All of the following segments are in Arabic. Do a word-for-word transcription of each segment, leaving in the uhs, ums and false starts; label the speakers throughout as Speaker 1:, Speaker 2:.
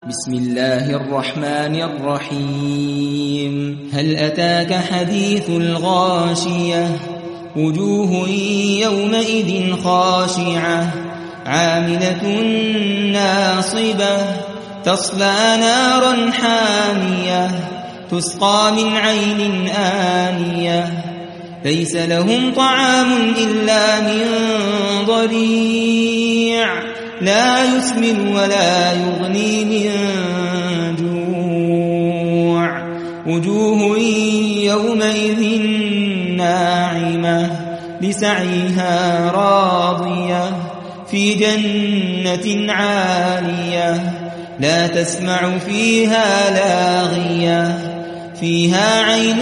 Speaker 1: بسم الله الرحمن الرحيم هل أتاك حديث الغاشية وجوه يومئذ خاشعة عاملة ناصبة تصلى نارا حامية تسقى من عين آنية ليس لهم طعام إلا من ضريع لا يسمن ولا يغني من جوع وجوه يومئذ ناعمة لسعيها راضية في جنة عالية لا تسمع فيها لاغية فيها عين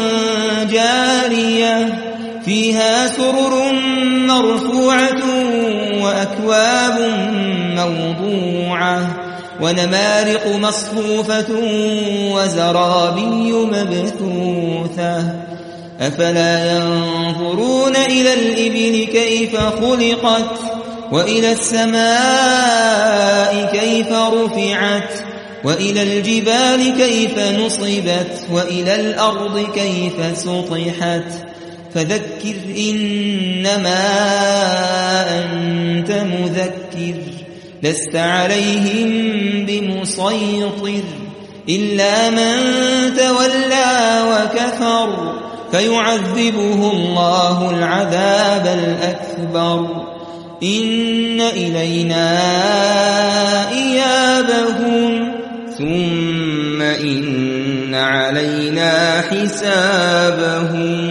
Speaker 1: جارية فيها سرر مرفوعة وأكواب موضوعة ونمارق مصفوفة وزرابي مبثوثة أفلا ينظرون إلى الإبل كيف خلقت وإلى السماء كيف رفعت وإلى الجبال كيف نصبت وإلى الأرض كيف سطحت فذكر إنما أنت مذكر لست عليهم بمسيطر إلا من تولى وكفر فيعذبه الله العذاب الأكبر إن إلينا إيابهم ثم إن علينا حسابهم